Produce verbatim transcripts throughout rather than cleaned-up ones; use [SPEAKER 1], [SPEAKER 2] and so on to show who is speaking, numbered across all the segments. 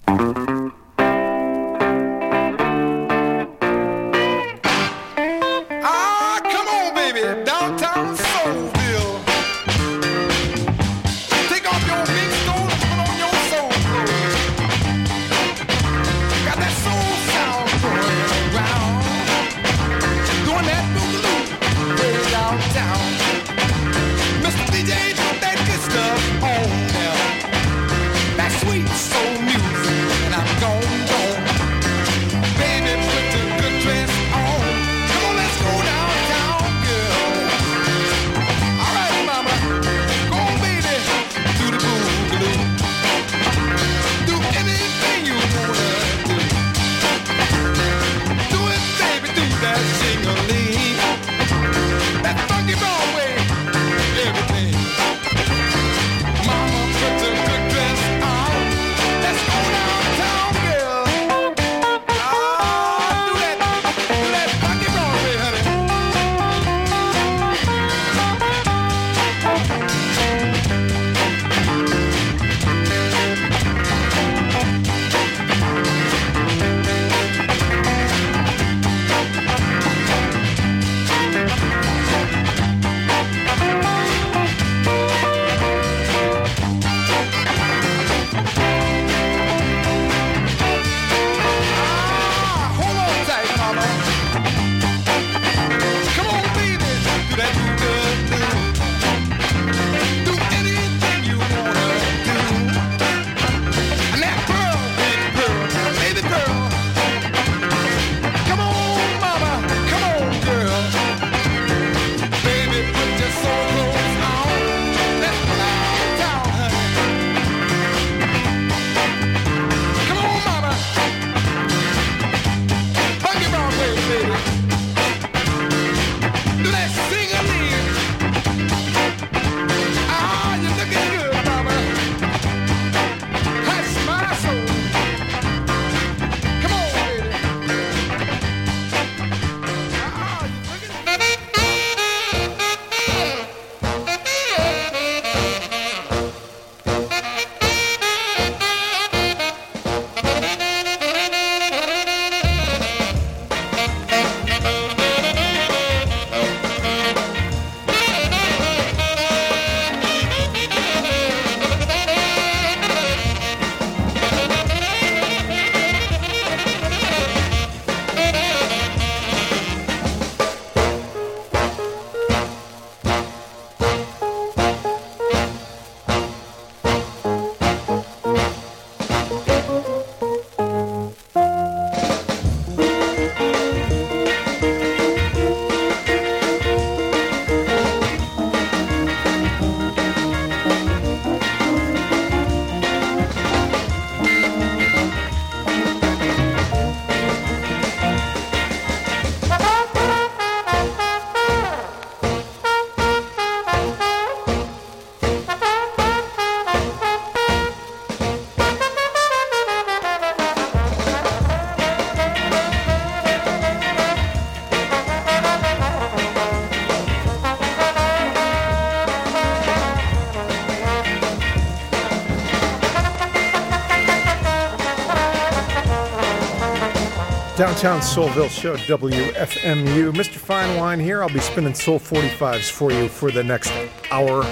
[SPEAKER 1] Downtown Soulville Show, W F M U. Mister Fine Wine here. I'll be spinning Soul forty-fives for you for the next hour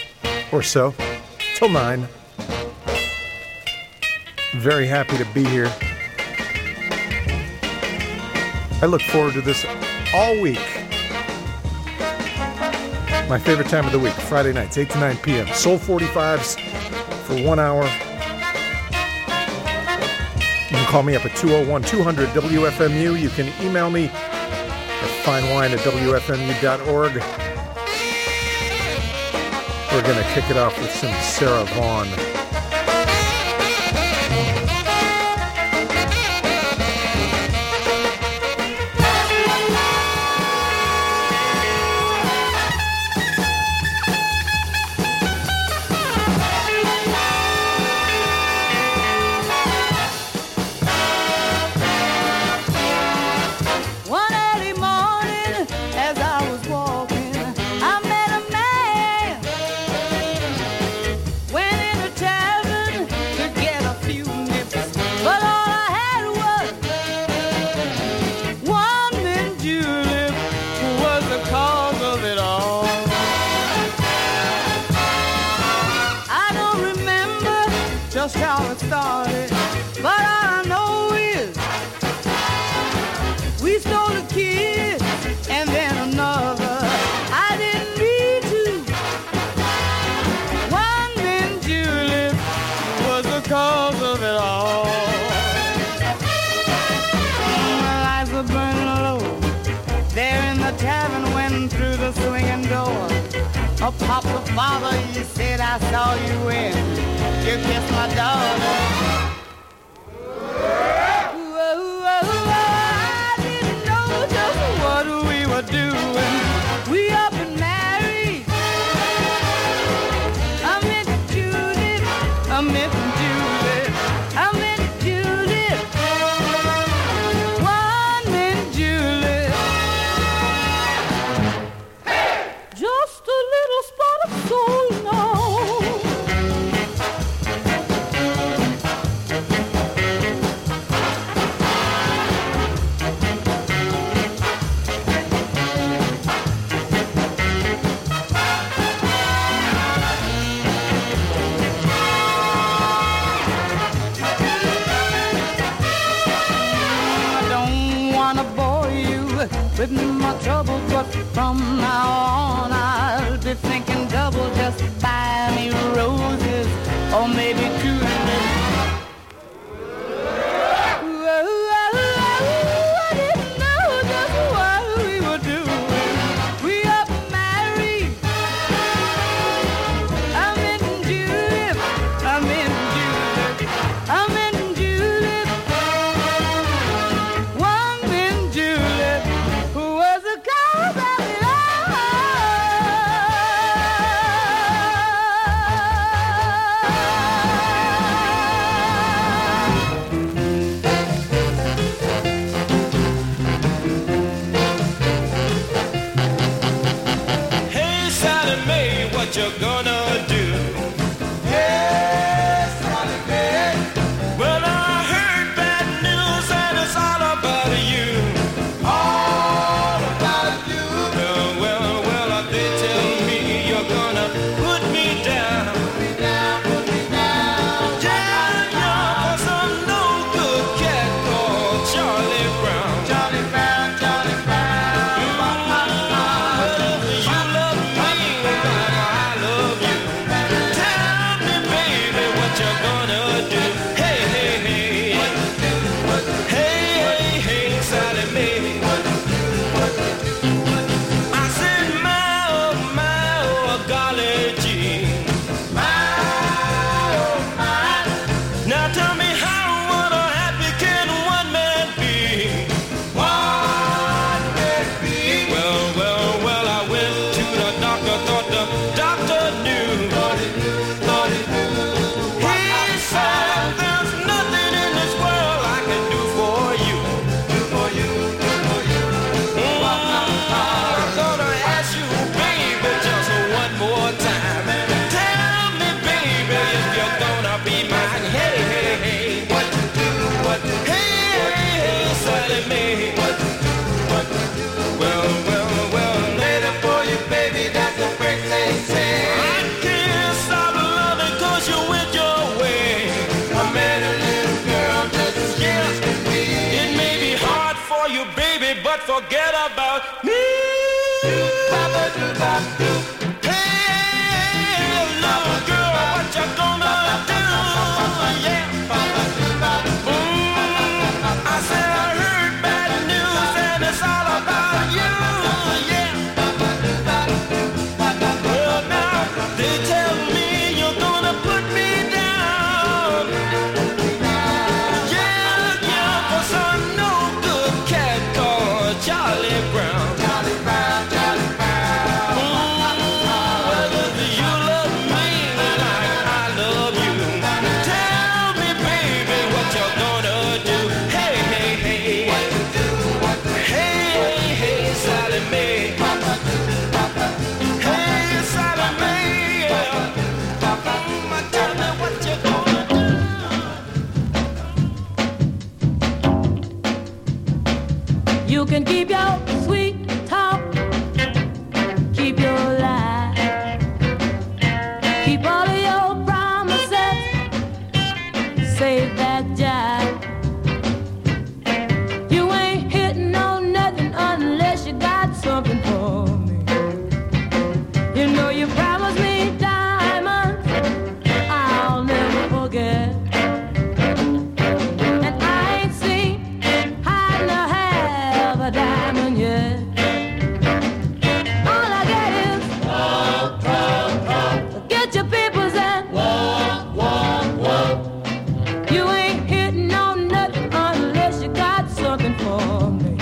[SPEAKER 1] or so, till nine. Very happy to be here. I look forward to this all week. My favorite time of the week, Friday nights, eight to nine p.m. Soul forty-fives for one hour. You can call me up at two oh one, two hundred, W F M U. You can email me at finewine at W F M U dot org. We're going to kick it off with some Sarah Vaughan.
[SPEAKER 2] Went into town. started. But all I know is we stole a kid and then another. I didn't mean to. One man julep was the cause of it all. My lights were burning low there in the tavern when through the swinging door. Oh, Papa, Father, you said I saw you when you kissed my daughter. Ooh, ooh, ooh, I didn't know just what we were doing. We up and married. I met Judith. I met Judith. I met Judith. One met Judith. Just a little spot of soul now. I don't wanna bore you with my troubles, but from now on I'll be thinking double. Just buy me roses or maybe tulips. Ooh, ooh, ooh, ooh, I didn't know just what we were doing. We up married. I'm in Judith. I'm in Judith. I'm in Judith. One in Judith who was the cause of it all.
[SPEAKER 3] Hey, Sally Mae, what you gonna do? Hey, Sally Mae. Well, I heard bad news and it's all about you. All about you. Well, well, well, they tell me you're gonna put me down. Put me down, put me down. Yeah, yeah, for some no good cat called Charlie Brown. Charlie Brown, Charlie Brown. Well, if you love me like I love you, tell me, baby, what you gonna do? Hey, hey, hey. Hey, hey, hey, Sally Mae. I said, my, oh, my, oh, golly gee. My, oh, my. Now tell me how, what a happy can one man be? One man be. Well, well, well, I went to the doctor, thought the doctor knew. Thought he knew, thought he knew. He said, there's nothing in this world I can do for you. Do for you, do for you. Mm, I'm gonna ask you, baby, just one more time. Tell me, baby, if you're gonna be mine. Hey, hey, hey. What to do, what to do. Hey, hey, hey, Sally Mae. What to do, what to do. Well, well, well, later for you, baby, that's the break they say. I can't stop loving 'cause you went your way. I met a little girl just as sweet as can be. It may be hard for you, baby, but forget about me. Papa do bop do. Hey, hey, little girl, what you gonna do? Yeah. Papa do bop. Mm, I said I heard bad news and it's all about you. Yeah. Well, now they tell me you're gonna put me down. Yeah, yeah, 'cause I'm no good cat called Charlie Brown. Charlie Brown, Charlie Brown. Mm, well, if you love me like I love you, tell me, baby, what you're gonna do. Hey, hey, hey. What to do, what to do. Hey, hey, hey, Sally Mae. Hey, Sally Mae. Mm, tell me what you're gonna do.
[SPEAKER 2] You can keep your sweet talk, keep your lie, keep all of your promises,
[SPEAKER 4] save that jive. You ain't hitting on nothing unless you got something for me. You know you promised me diamonds I'll never forget. And I ain't seen hide nor half a diamond yet. All I get is walk, walk, walk. Get your papers and walk, walk, walk. You ain't hitting on nothing unless you got something for me.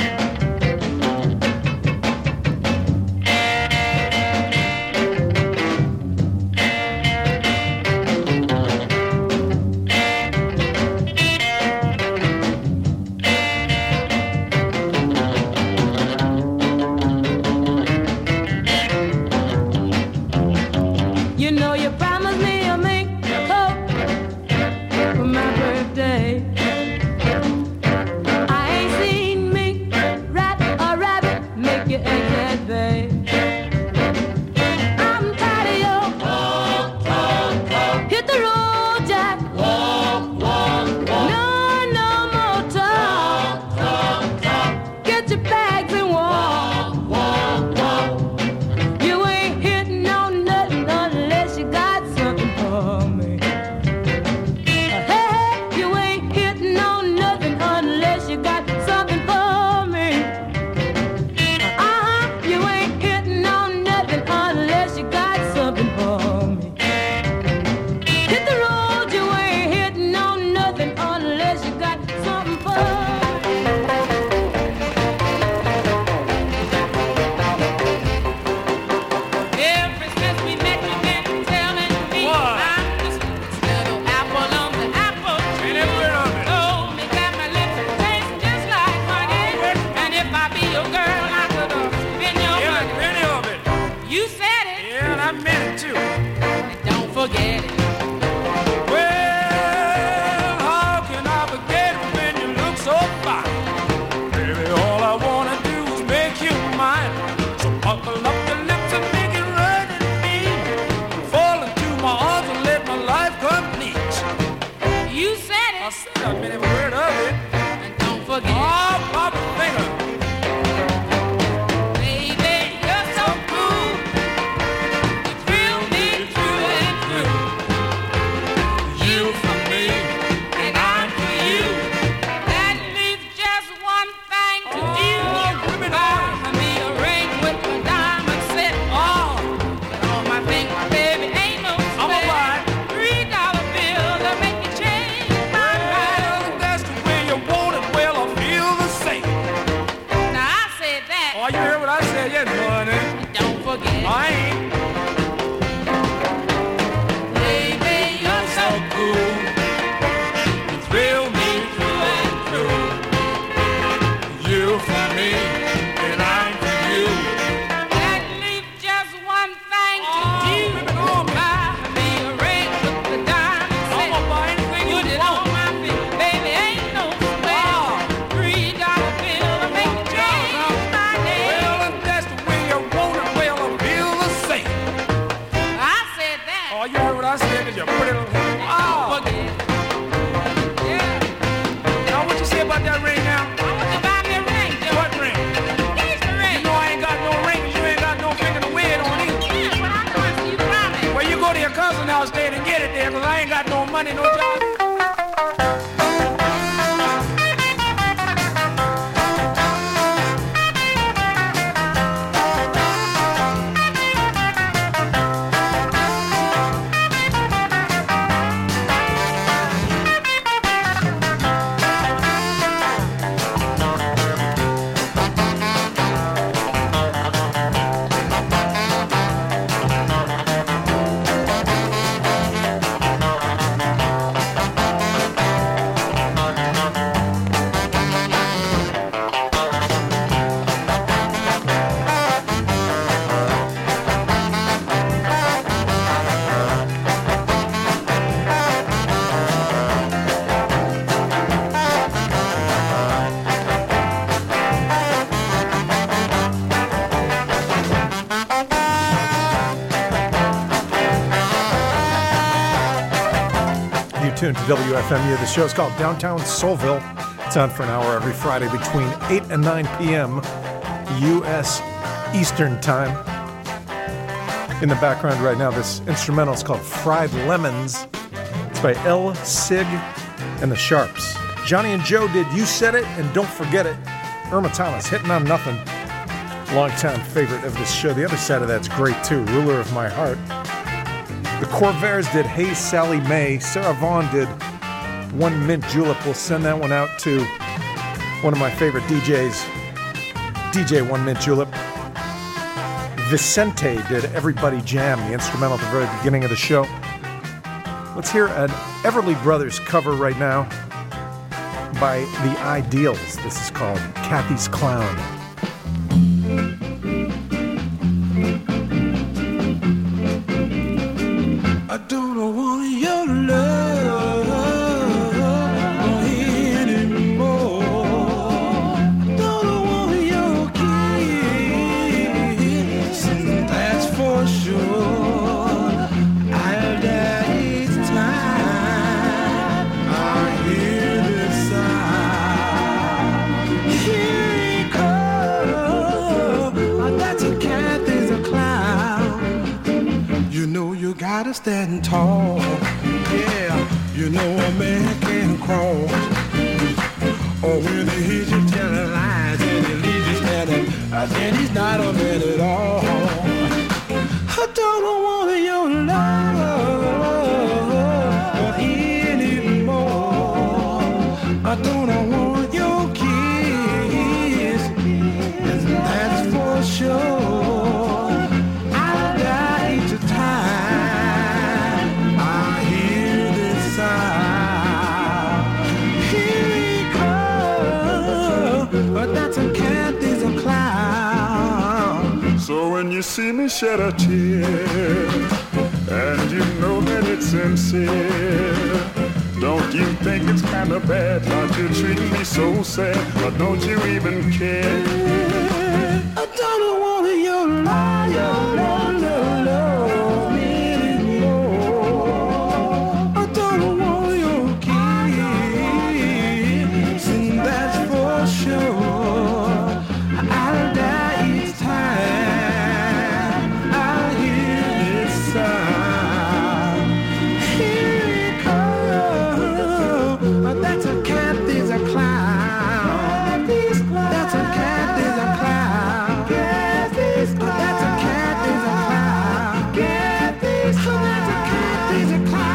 [SPEAKER 4] You know you promised me a mink coat for my birthday. I ain't seen mink, rat, or rabbit make you egg that babe. I'm tired of your walk, walk, walk. Hit the road, Jack. Walk, walk, walk. No, no more talk. Walk, walk, walk. Get your bags and walk, walk, walk. You ain't hitting on nothing unless you got something for me. Hey, hey, you ain't hitting on nothing unless you got something for me. Uh-huh, you ain't hitting on nothing unless you got something for me. Hit the road, you ain't hitting on nothing unless you got something for me. Ever since we met, you've been telling me I'm just a little apple on the apple tree. Oh, me got my lips taste just like honey. And if I be your girl, I could have been your honey.
[SPEAKER 3] Plenty of it.
[SPEAKER 4] You said it,
[SPEAKER 3] Yeah, and I meant it too.
[SPEAKER 4] and don't forget it.
[SPEAKER 3] Well, how can I forget it when you look so fine? Baby, all I wanna do is make you mine. So buckle up your lips and make it right in me. Fall into my arms and let my life complete.
[SPEAKER 4] You said
[SPEAKER 3] I
[SPEAKER 4] it,
[SPEAKER 3] said I meant every word of it.
[SPEAKER 4] and don't forget it.
[SPEAKER 3] Oh, Papa Finger.
[SPEAKER 4] Baby, you're so cool. You thrill me through and through. You for me, and I'm for you. That leaves just one thing to do.
[SPEAKER 3] women
[SPEAKER 4] Buy me a ring with a diamond set. Oh, on my finger, baby, ain't no
[SPEAKER 3] I'm a
[SPEAKER 4] sweat.
[SPEAKER 3] ride.
[SPEAKER 4] Three dollar bill to make you change my mind.
[SPEAKER 3] Well, that's the way you want it. Well, I feel the same.
[SPEAKER 4] Now I said that.
[SPEAKER 3] Oh, you heard what I said? Yes, honey.
[SPEAKER 4] Don't forget.
[SPEAKER 3] I ain't.
[SPEAKER 4] Baby, you're so
[SPEAKER 3] cool. You thrill me through and through. You for me, and I'm for you.
[SPEAKER 4] That leaves just one thing to
[SPEAKER 3] Oh,
[SPEAKER 4] do.
[SPEAKER 3] baby, go on,
[SPEAKER 4] Buy me a ring with the diamond
[SPEAKER 3] I'm
[SPEAKER 4] set.
[SPEAKER 3] gonna buy anything you
[SPEAKER 4] Put it
[SPEAKER 3] want.
[SPEAKER 4] on my feet, baby, ain't no sweat.
[SPEAKER 3] Oh.
[SPEAKER 4] Three dollar bill to make you change my name.
[SPEAKER 3] Well, if that's the way you want it, well, I feel the same.
[SPEAKER 4] I said that.
[SPEAKER 3] Oh, you heard what I said? Cause you pretty little.
[SPEAKER 4] Don't
[SPEAKER 3] Oh,
[SPEAKER 4] forget. Yeah,
[SPEAKER 3] now what you say about that ring now?
[SPEAKER 4] I want to buy me a ring, Joe.
[SPEAKER 3] What ring?
[SPEAKER 4] Here's the ring.
[SPEAKER 3] You know I ain't got no ring, and you ain't got no finger to wear it on either.
[SPEAKER 4] Yeah, but I promise you promise.
[SPEAKER 3] Well, you go to your cousin's house there and get it there, cause I ain't got no money, no job.
[SPEAKER 1] tuned to W F M U. The show's called Downtown Soulville. It's on for an hour every Friday between eight and nine p.m. U S Eastern Time. In the background right now, this instrumental is called Fried Lemons. It's by El Sig and the Sharps. Johnny and Joe did You Said It and Don't Forget It. Irma Thomas, Hitting on Nothing. Longtime favorite of this show. The other side of that's great too, Ruler of My Heart. The Corvairs did Hey Sally Mae. Sarah Vaughan did One Mint Julep. We'll send that one out to one of my favorite D Js, D J One Mint Julep. Vicente did Everybody Jam, the instrumental at the very beginning of the show. Let's hear an Everly Brothers cover right now by The Ideals. This is called Kathy's Clown.
[SPEAKER 3] I don't want your love anymore. I don't want your kiss, that's for sure. I'll die each time I hear this sound. Here he comes, that's a cat, there's a clown. You know you gotta stand tall, yeah. You know a man can crawl. Or when he hears you telling lies and he leaves you standing, then he's not a man at all. I don't want your love anymore. I don't want your kiss, and that's for sure. So when you see me shed a tear, and you know that it's sincere, don't you think it's kind of bad how you treat me so sad? Or don't you even care? I don't want your love, your love, love, love anymore. I don't want your kiss, and that's for sure. I'll die each time I hear this sound. Here it comes. That's a cat, there's a clown. That's a cat, there's a clown. That's a cat, there's a clown. That's a cat, there's a clown.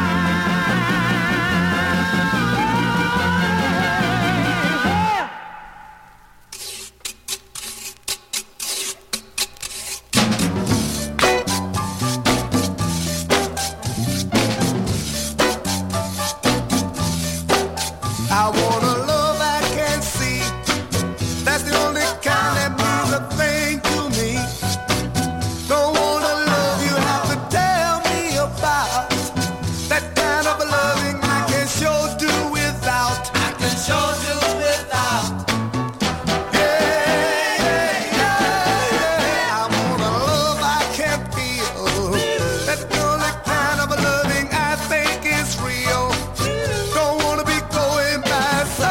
[SPEAKER 5] I want a love I can see. That's the only kind that means a thing to me. Don't want a love you have to tell me about. That kind of loving I can sure do without. I can sure do without. Yeah, yeah, yeah. I want a love I can feel. That's the only kind of loving I think is real. Don't wanna be going by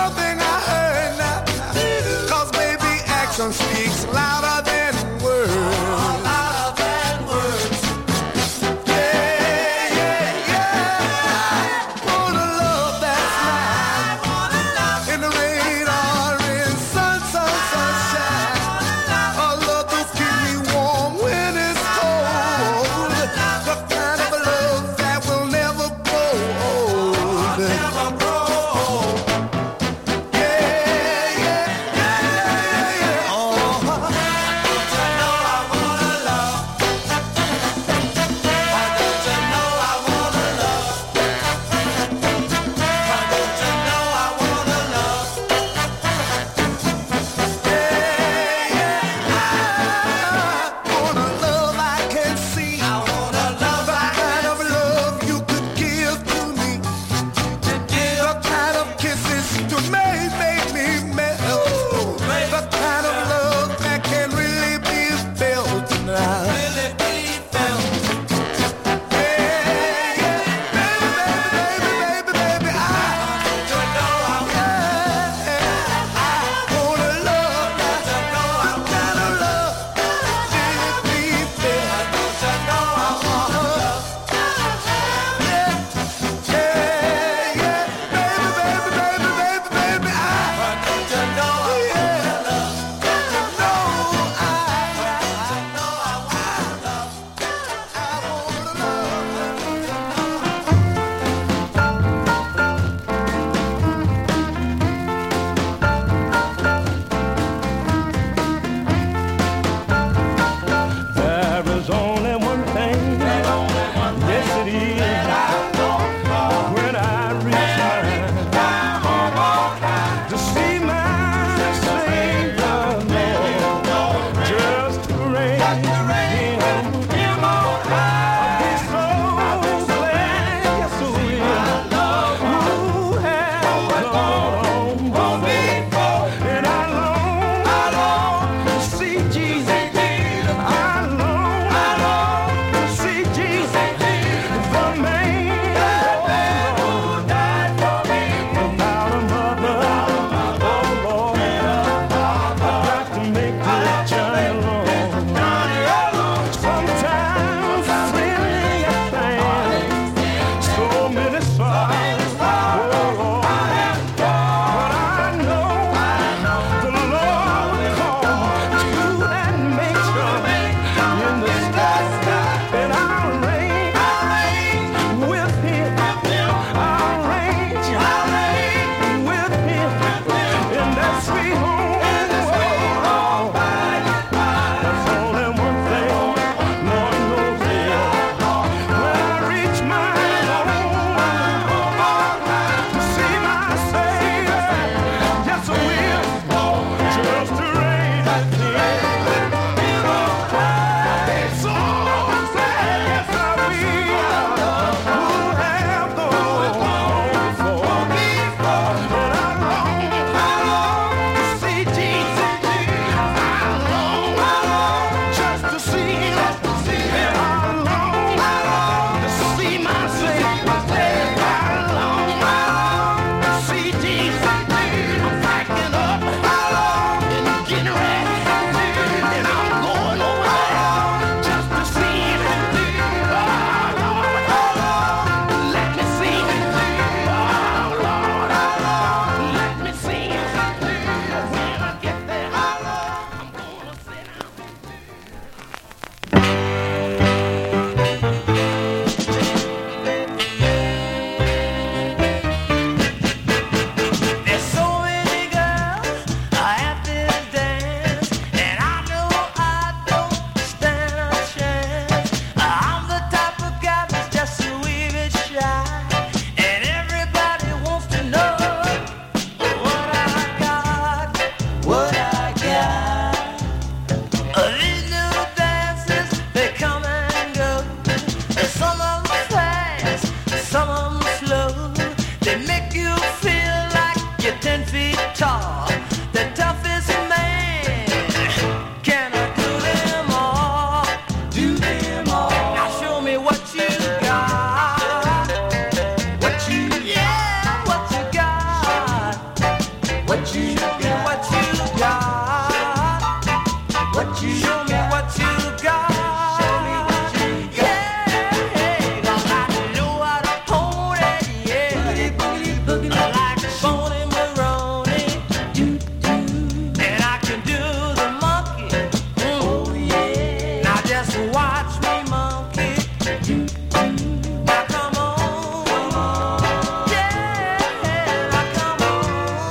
[SPEAKER 3] tall, the toughest man. Can I do them all? Do them all. Now show me what you got. What you, yeah, what you got. What you got. What you got. What you show me what you got. Show me what you got. Yeah, 'cause I know how to pony, yeah. Boogie, boogie, boogie, I like Boney Maroney. And I can do the monkey. Oh yeah. Now just watch me monkey. Now come on, come on. Yeah, now come on.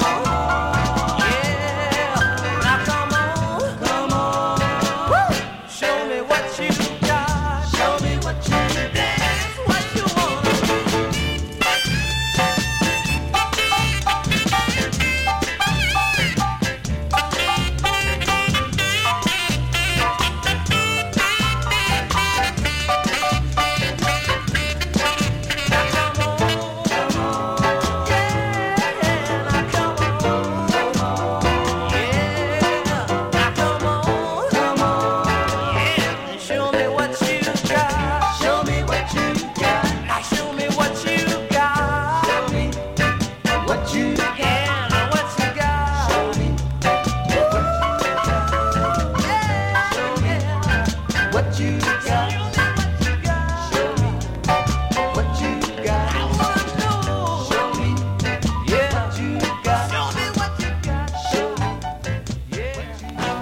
[SPEAKER 3] Yeah, now come on, come on. Woo! Show me what you got. Show me what you dance, what you wanna do. Now come on, come on. Yeah, now come on, come on. Yeah, now come on, come on. Yeah, show me what you got. Show me what you got. Now show me what you got. Show me what you got. Yeah, now what you got. Show me what you got. Yeah, show me what you got. Show me what you got. I wanna know. Show me, yeah, what you got. Show me what you got. Show me, yeah, what you got.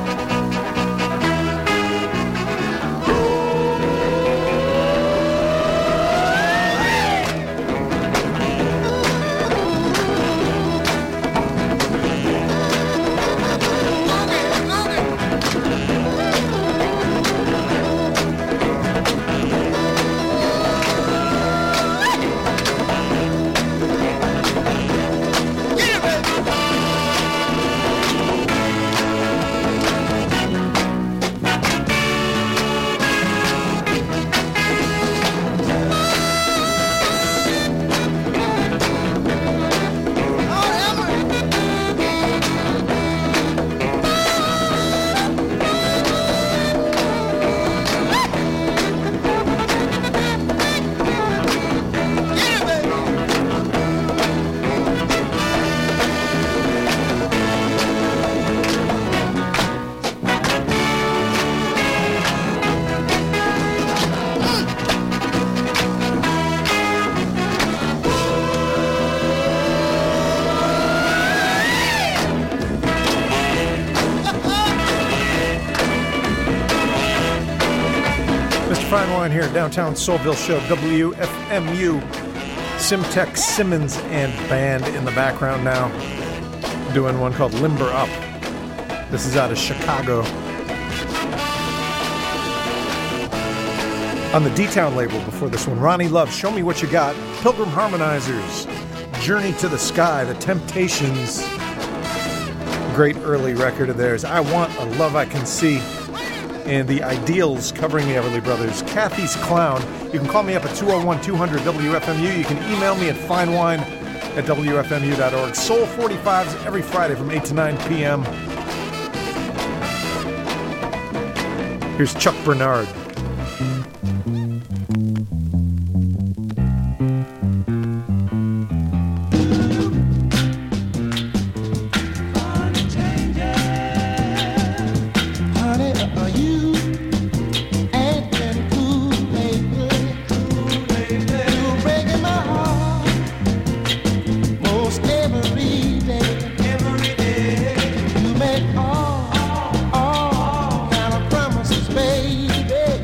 [SPEAKER 1] Mister Fine Wine here, downtown Soulville Show, W F M U. Simtex Simmons and band in the background now, doing one called Limber Up. This is out of Chicago. On the D-Town label before this one, Ronnie Love, Show Me What You Got. Pilgrim Harmonizers, Journey to the Sky, The Temptations. Great early record of theirs, I Want a Love I Can See. And the Ideals covering the Everly Brothers, Kathy's Clown. You can call me up at two oh one, two hundred W F M U. You can email me at finewine at W F M U dot org. Soul forty-fives every Friday from eight to nine p.m. Here's Chuck Bernard.
[SPEAKER 5] Honey, uh, you ain't been cool lately. You're breaking my heart most every day. Every day. You make all, all kind of promises, baby.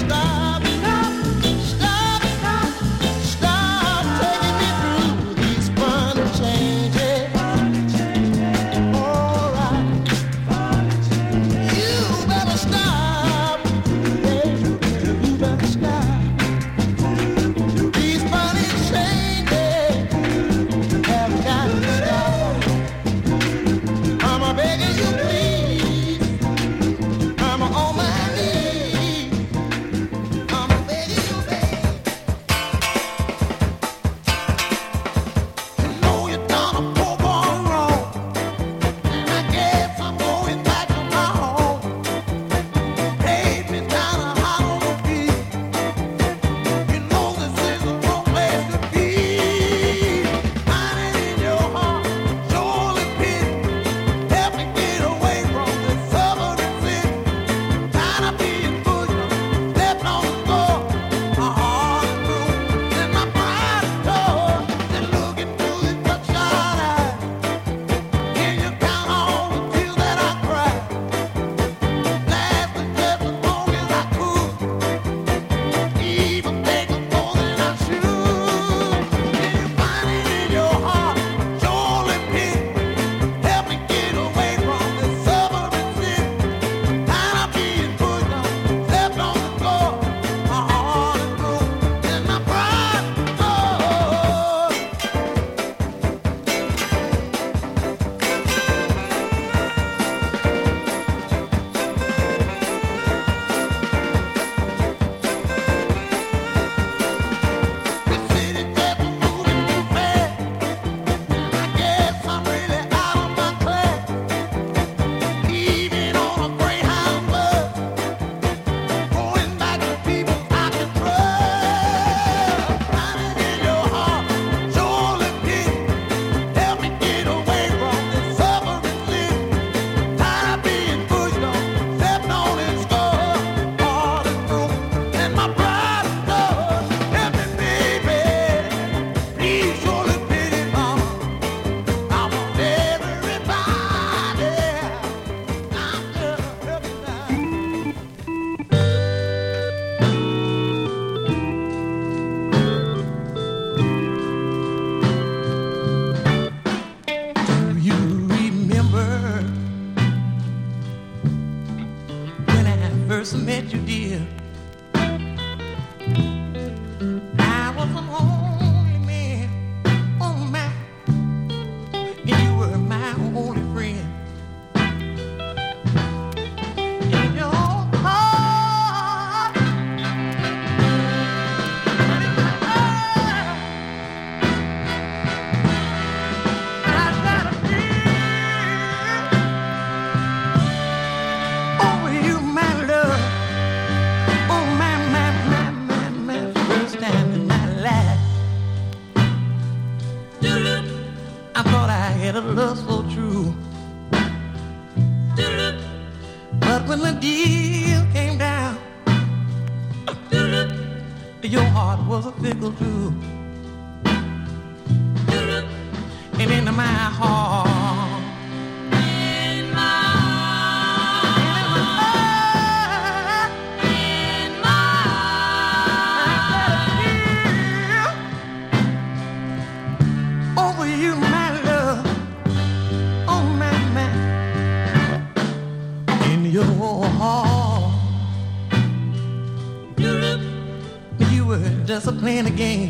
[SPEAKER 6] Just a playing a game.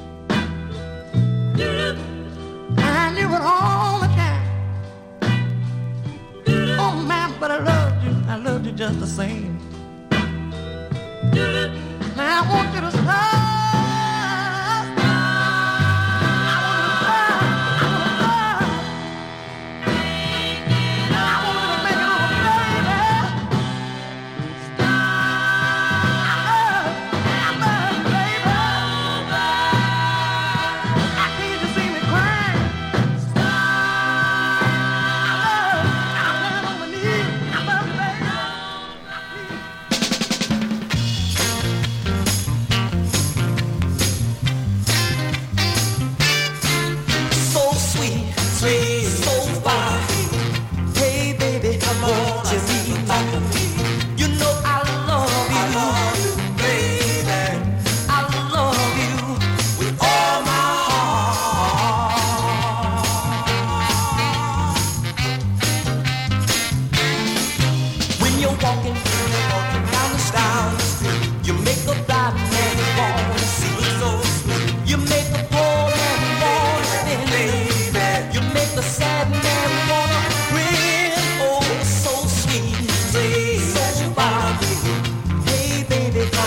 [SPEAKER 6] I knew it all the time. Oh man, but I loved you. I loved you just the same. Now I want you to stop.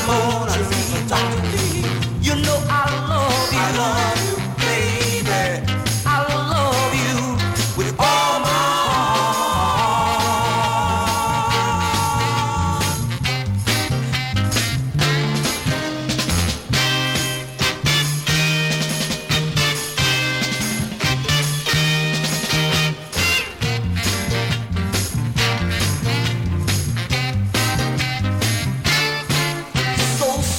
[SPEAKER 6] more to me, talk to me. You know I love you. I love you, baby. I love you with all my so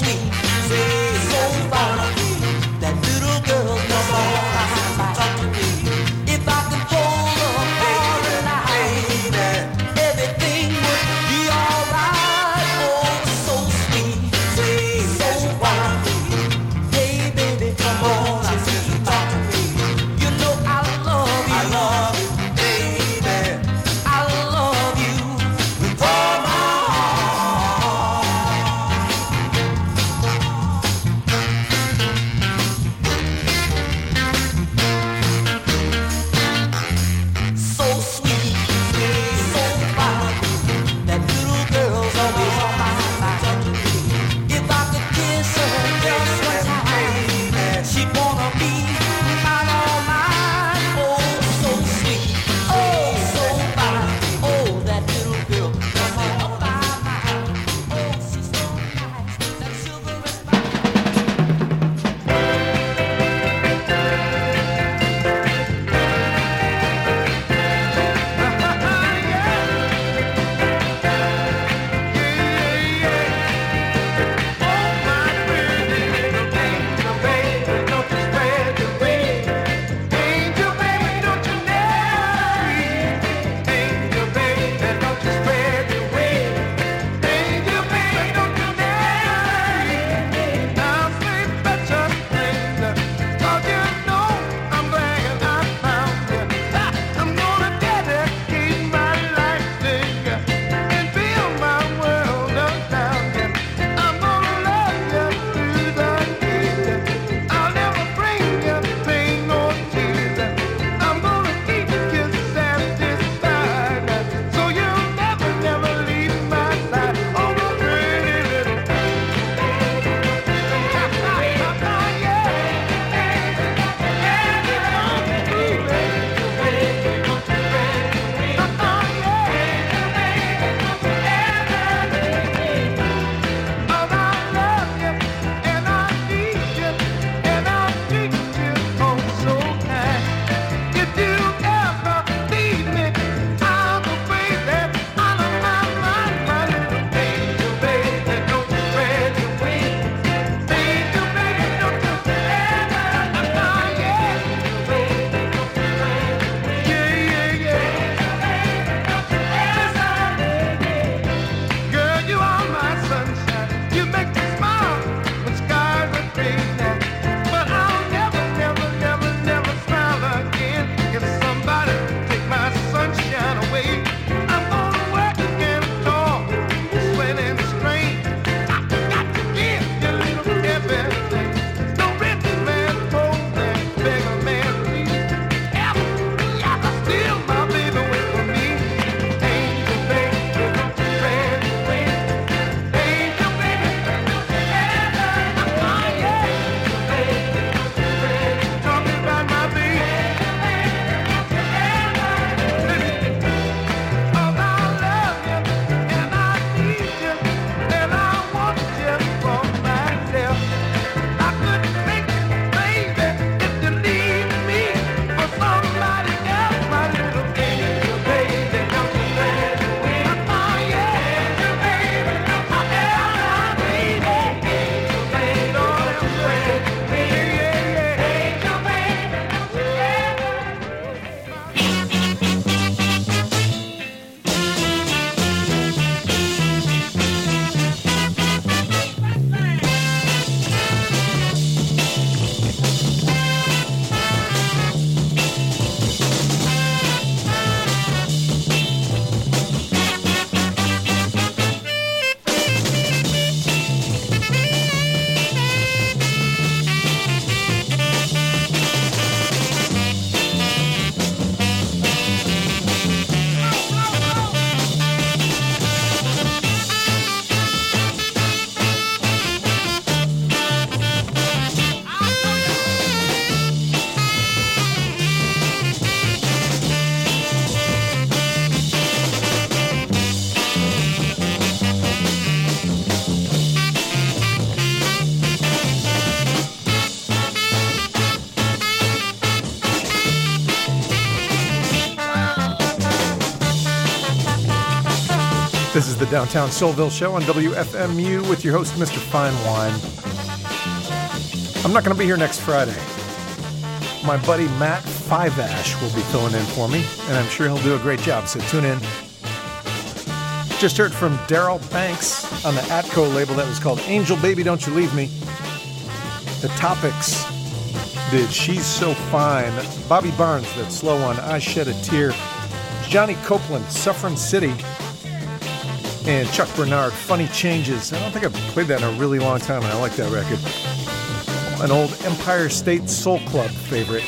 [SPEAKER 1] This is the Downtown Soulville Show on W F M U with your host, Mister Fine Wine. I'm not going to be here next Friday. My buddy Matt Five-Ash will be filling in for me, and I'm sure he'll do a great job, so tune in. Just heard from Daryl Banks on the Atco label that was called Angel Baby Don't You Leave Me. The Topics did She's So Fine. Bobby Barnes, that slow one, I Shed a Tear. Johnny Copeland, Suffering City. And Chuck Bernard, Funny Changes. I don't think I've played that in a really long time, and I like that record. An old Empire State Soul Club favorite.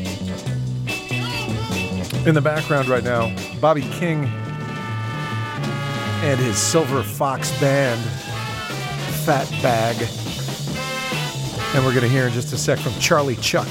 [SPEAKER 1] In the background right now, Bobby King and his Silver Fox Band, Fat Bag. And we're going to hear in just a sec from Charlie Chuck.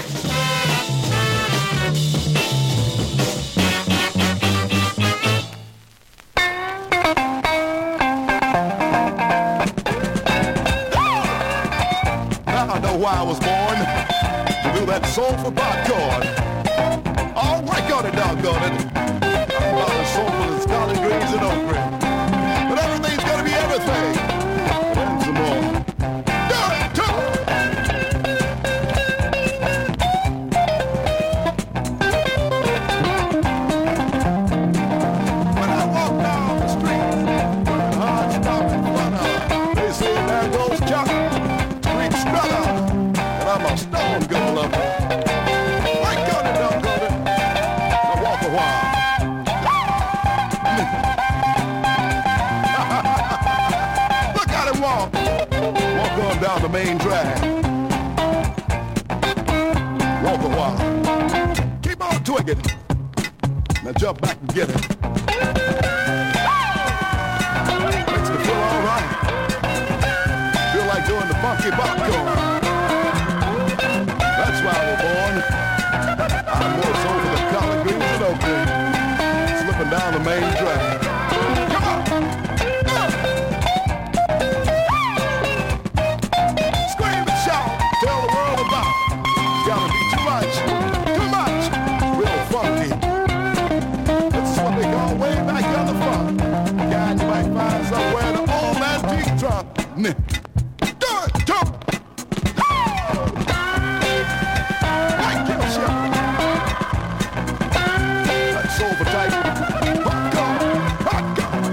[SPEAKER 7] Why I was born to do that soul for popcorn. All right, got it, doggone it. I'm about as soulful as collard greens and okra. But everything's gonna be everything. And some more. Do it, do When I walk down the street, working hard, stopping fun, they say there goes Chuck, street strutter. I'm a stone good lover. I got it, I got it. Now walk a while. Look at him walk. Walk on down the main drag. Walk a while. Keep on twigging. Now jump back and get it. Makes me feel all right. Feel like doing the funky popcorn. That's why we're born. I'm more so for the collard greens and okra. Slipping down the main drag. Come on! Uh. Scream and shout. Tell the world about it. It's gotta be too much. Too much. Real funky. This is what they call way back on the funk. Guy you might find somewhere the old antique trunk. Do it, do it. Silver type. Popcorn, popcorn.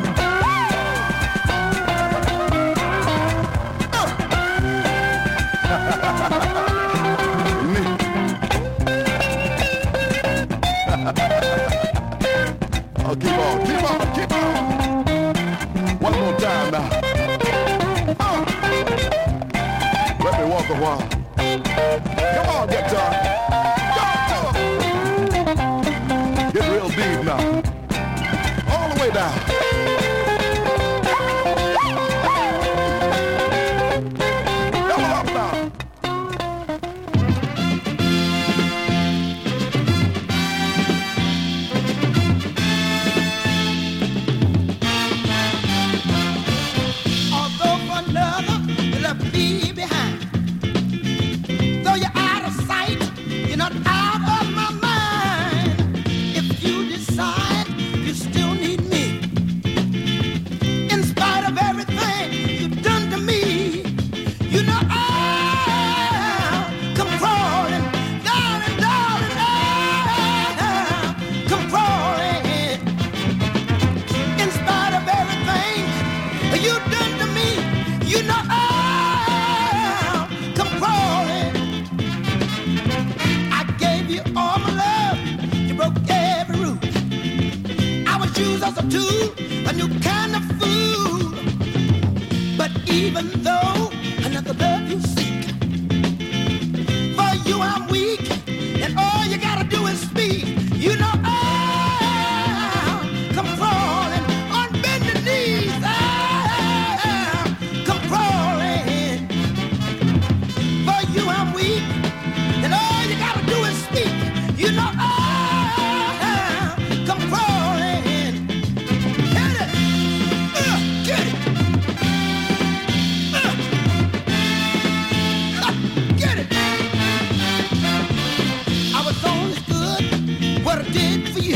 [SPEAKER 7] Oh, keep on, keep on, keep on. One more time now. Uh. Let me walk a while. Come on, guitar. Get real deep now. All the way down. Double up now.
[SPEAKER 6] Although for another, you left me behind. Though you're out of sight, you're not out of my mind. If you decide you still need me, in spite of everything you've done to me, you know I'll come crawling, darling, darling, I'll come crawling. In spite of everything you've done to me, you know I'll come crawling. I gave you all my love, you broke every rule. I was used as a tool, a new kind of fool. But even though another love you seek, for you I'm weak, and all you gotta do is speak. You know I'll come crawling on bended knees. I'll come crawling. For you I'm weak, and all you gotta do is speak. You know I'll come crawling. Hit it. Uh, get it. Uh. Ha, get it. I was only good what I did for you.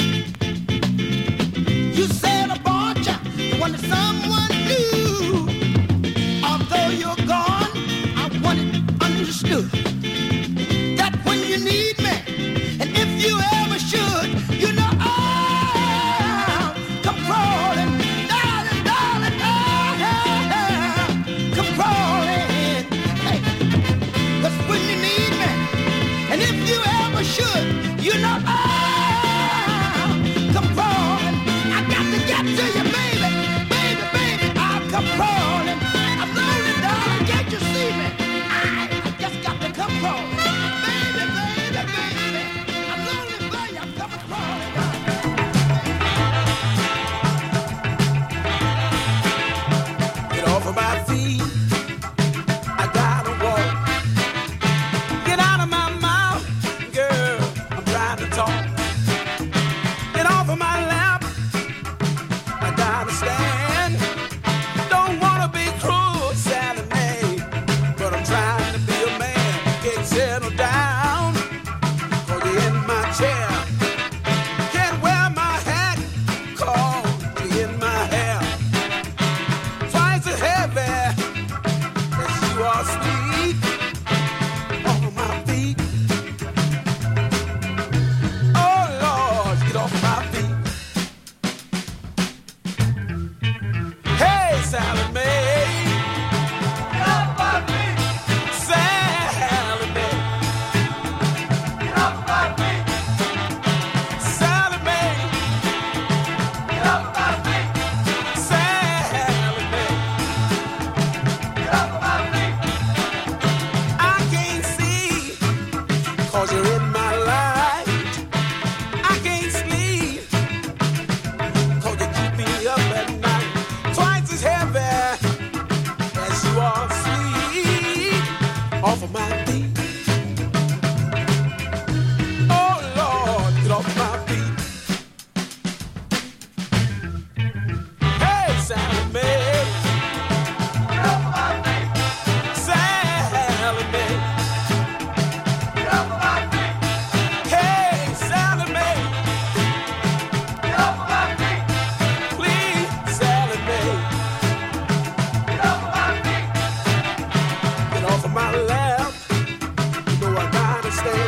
[SPEAKER 6] off of my lap. You know I gotta stay.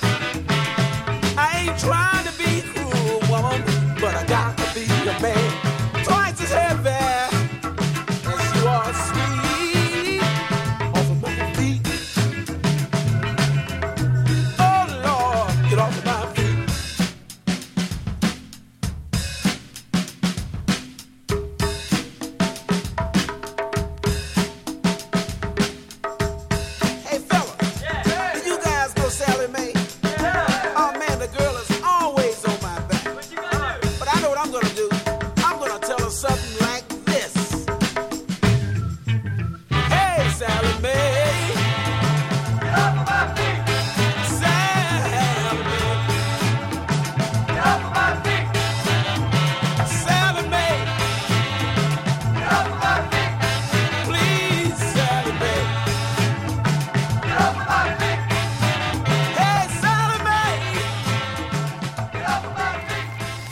[SPEAKER 6] I ain't trying to be cruel, woman, but I got to be a man. Twice as heavy as you are sweet. Off of my feet. Oh Lord, get off of my feet. Hey fella, did you guys know Sally Mae? Oh man, the girl is always on my back. But I know what I'm gonna do. I'm gonna tell her something like this. Hey Sally Mae. Get off of my feet. Sally Mae. Get off of my feet. Sally Mae. Get off of my feet. Please, Sally Mae. Get off of my feet. Hey, Sally Mae. Get off of my feet.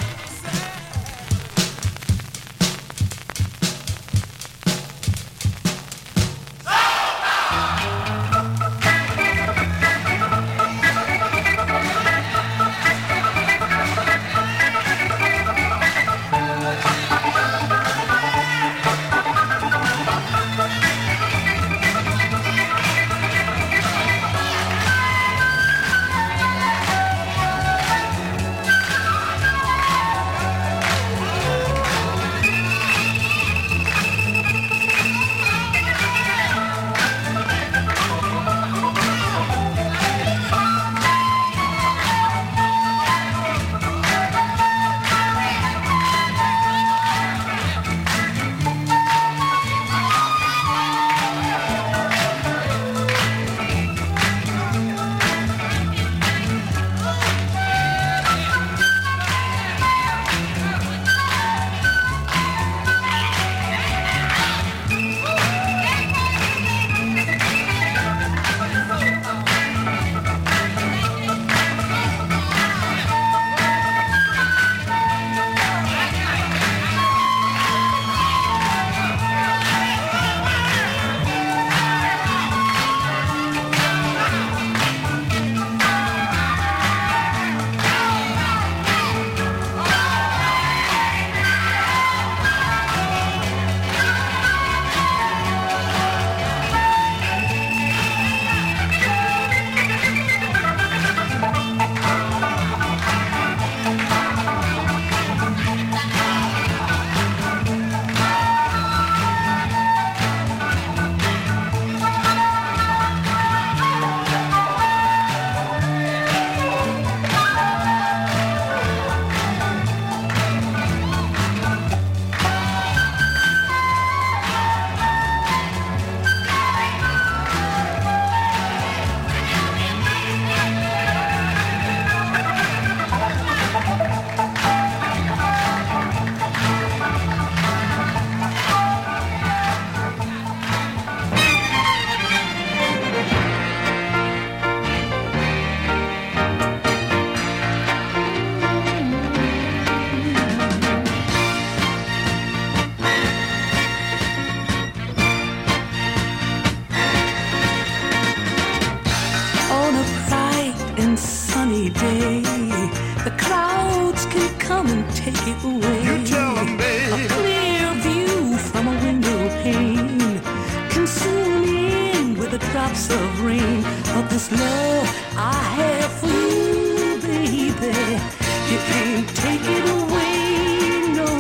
[SPEAKER 8] On a bright and sunny day, the clouds can come and take it away.
[SPEAKER 7] You tell 'em, babe.
[SPEAKER 8] A clear view from a window pane can soon end with the drops of rain. But this love I have for you, baby, you can't take it away, no.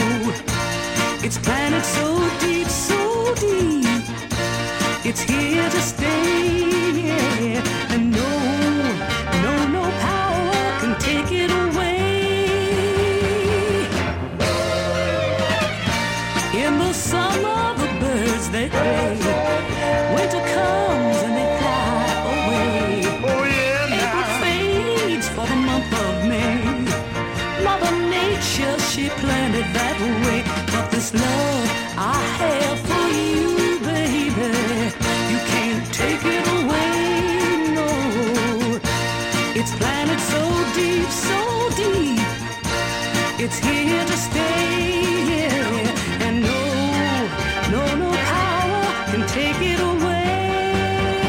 [SPEAKER 8] It's planted so deep, so deep. It's here to stay, yeah. And no, no, no power can take it away. In the summer, the birds they play. Winter comes and they fly away.
[SPEAKER 7] Oh yeah,
[SPEAKER 8] April
[SPEAKER 7] now.
[SPEAKER 8] fades for the month of May. Mother Nature, she planned it that way. But this love I have for you, baby, you can't take it away, no. It's planted so deep, so deep. It's here to stay, yeah. And no, no, no power can take it away.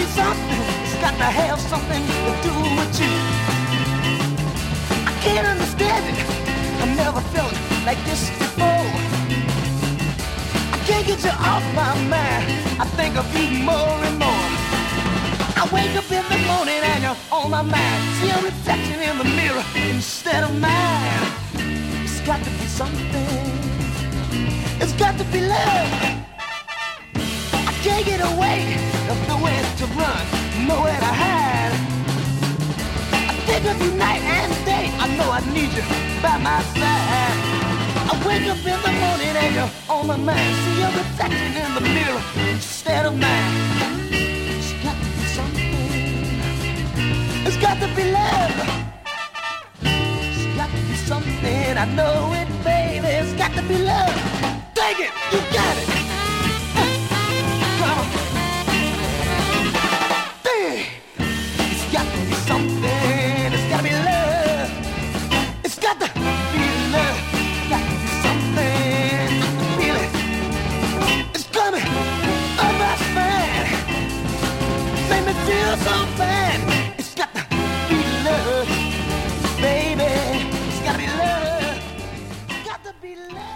[SPEAKER 6] something, it's got to have something to do with you. I can't understand it, I never felt like this before. I can't get you off my mind, I think of you more and more. I wake up in the morning and you're on my mind. See a reflection in the mirror instead of mine. It's got to be something, it's got to be love. I can't get away, there's nowhere to run, nowhere to hide. I think of you night and day, I know I need you by my side. I wake up in the morning and you're on my mind. See a reflection in the mirror instead of mine. It's got to be love. It's got to be something. I know it, baby. It's got to be love. Take it. You got it. Come on. Dang. It's got to be something. It's got to be love. It's got to be love. It's got to be something. I can feel it. It's coming up my spine. Make me feel so fine. Love, baby, it's gotta be love, it's got to be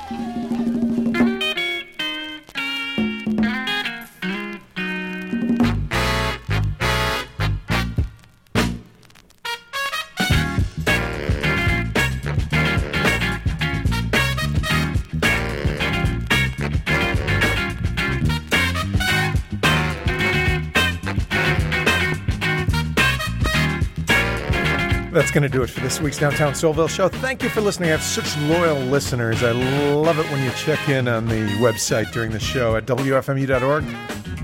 [SPEAKER 1] That's going to do it for this week's Downtown Soulville show. Thank you for listening. I have such loyal listeners. I love it when you check in on the website during the show at W F M U dot org.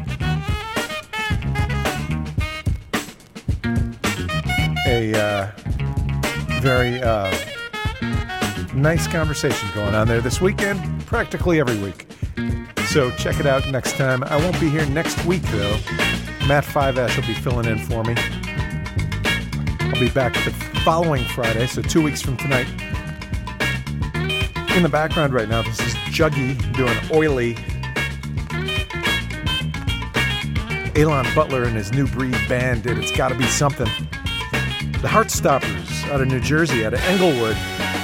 [SPEAKER 1] A uh, very uh, nice conversation going on there this weekend, practically every week. So check it out next time. I won't be here next week, though. Matt Five Ash will be filling in for me. I'll be back the following Friday, so two weeks from tonight. In the background right now, this is Juggy doing Oily. Elon Butler and his New Breed band did It's Gotta Be Something. The Heartstoppers out of New Jersey, out of Englewood.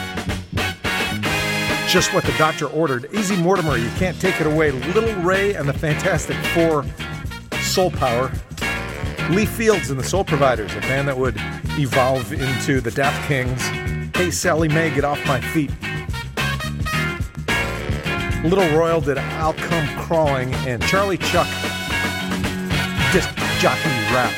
[SPEAKER 1] Just What the Doctor Ordered. Easy Mortimer, You Can't Take It Away. Little Ray and the Fantastic Four, Soul Power. Lee Fields and the Soul Providers, a band that would evolve into the Daft Kings. Hey Sally Mae, Get Off My Feet. Little Royal did I'll Come Crawling, and Charlie Chuck, Disc Jockey Rap.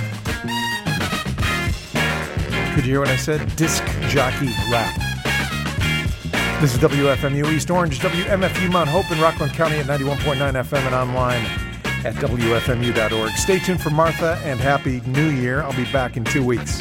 [SPEAKER 1] Could you hear what I said? Disc Jockey Rap. This is W F M U East Orange, W M F U Mount Hope in Rockland County at ninety-one point nine F M and online at W F M U dot org. Stay tuned for Martha, and Happy New Year. I'll be back in two weeks.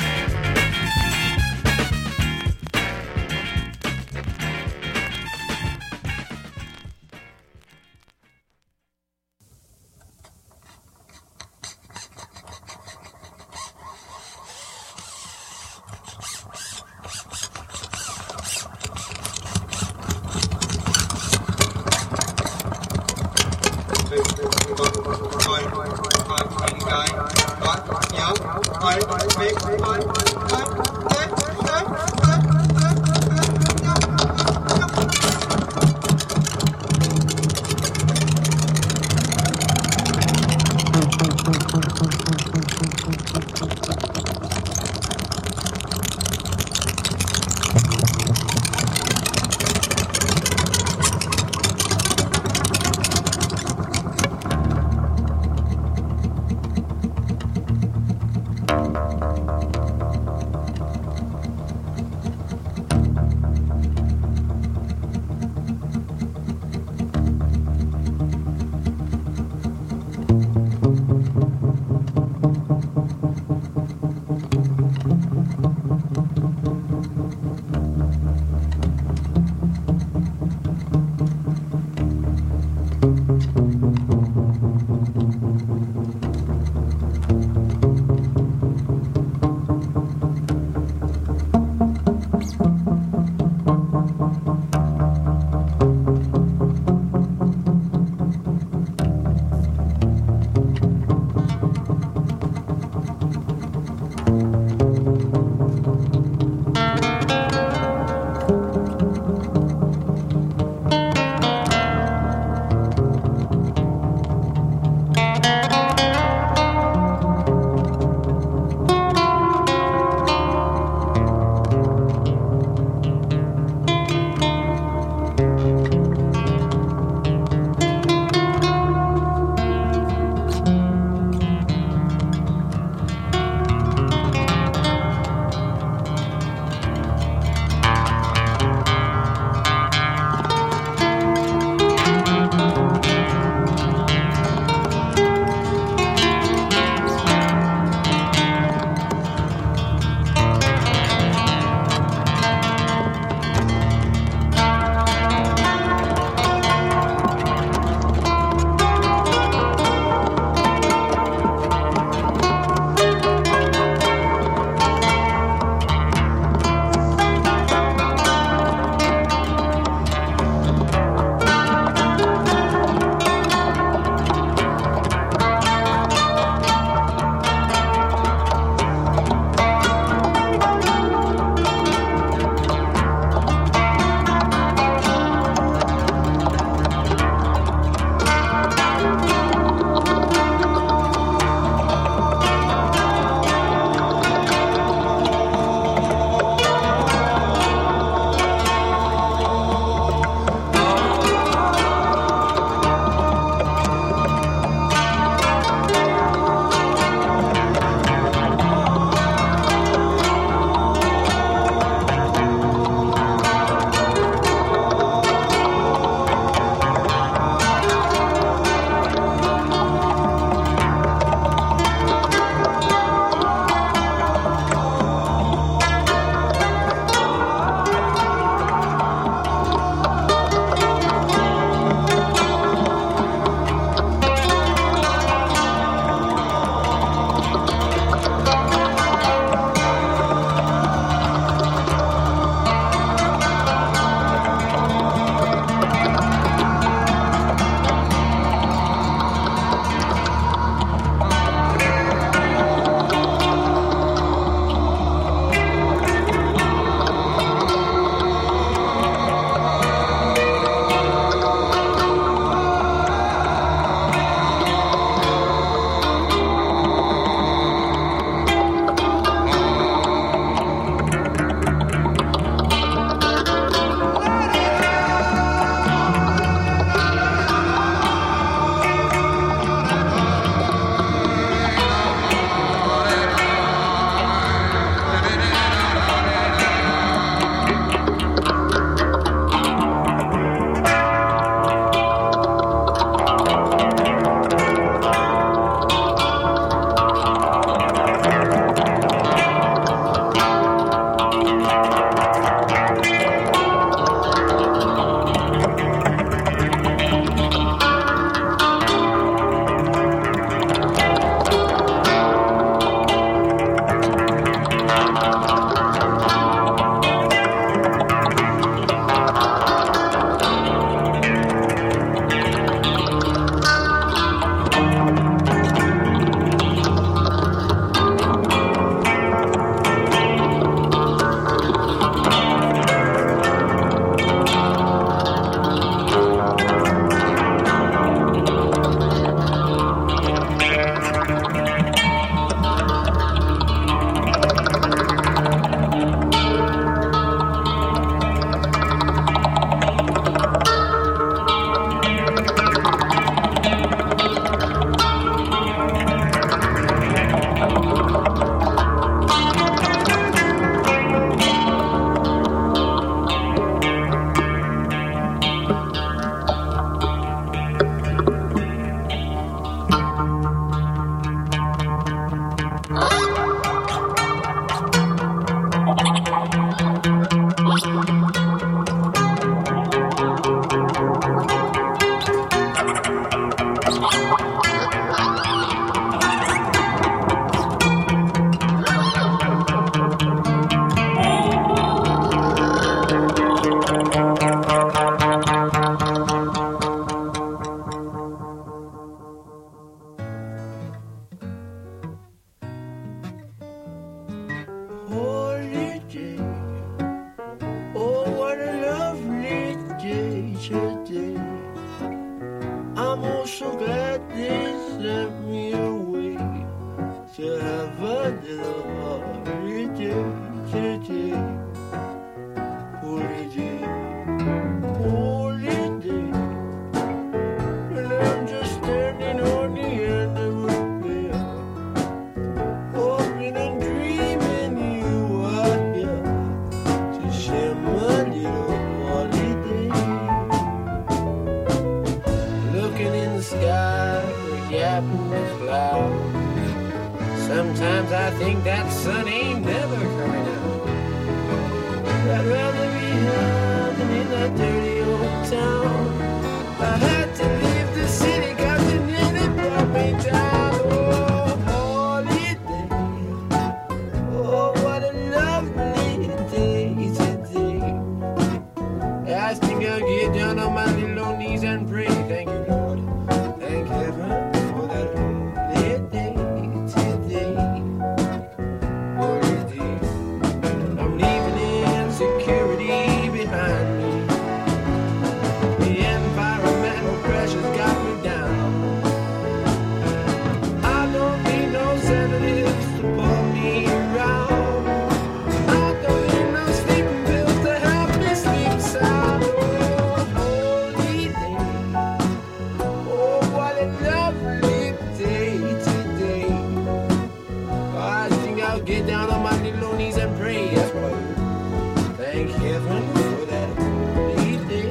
[SPEAKER 9] holy day, holy day. And I'm just standing on the end of a pier, hoping and dreaming you are here to share my little holiday. Looking in the sky for a gap in the clouds. Sometimes I think that sun ain't never coming out. I'd rather be home than in that dirty old town. I had to leave the city 'cause it nearly brought me down. Oh, holiday. Oh, what a lovely day today. I think I'll get down on my little knees and pray. Thank you, Lord. Thank heaven for that holy day today. Holy day. I'm leaving insecurity behind me. The environmental pressures got me down. I don't need no sedatives to pull me around. I don't need no sleeping pills to help me sleep sound. Oh, holy day. Oh, what a lovely day today. I think I'll get down on my little knees and pray. That's what I do. Thank heaven for that holy day.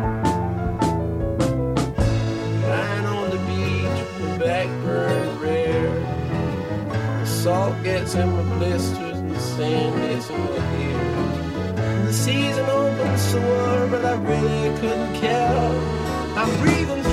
[SPEAKER 9] Lying on the beach with back burned red. The salt gets in my blisters and the sand gets in my hair. The season opened sore, but I really couldn't care. I'm breathing